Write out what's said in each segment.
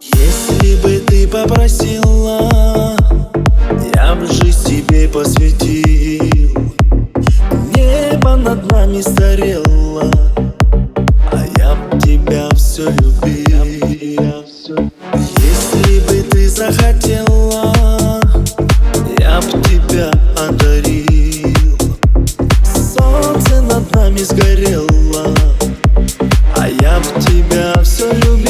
Если бы ты попросила, я бы жизнь тебе посвятил. Небо над нами старело, а я б тебя все любил. Если бы ты захотела, я б тебя одарил. Солнце над нами сгорело, а я б тебя все любил.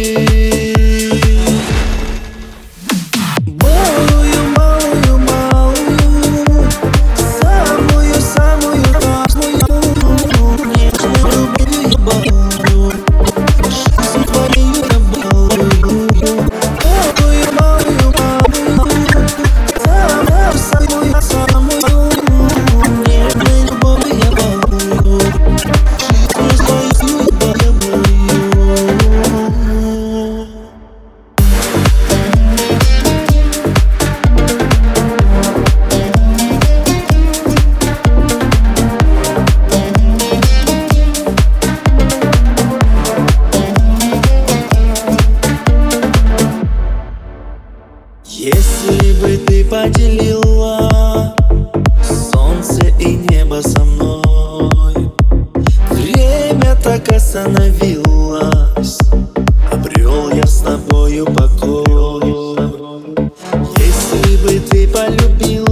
Если бы ты поделила солнце и небо со мной, время так остановилось, обрел я с тобою покой. Если бы ты полюбила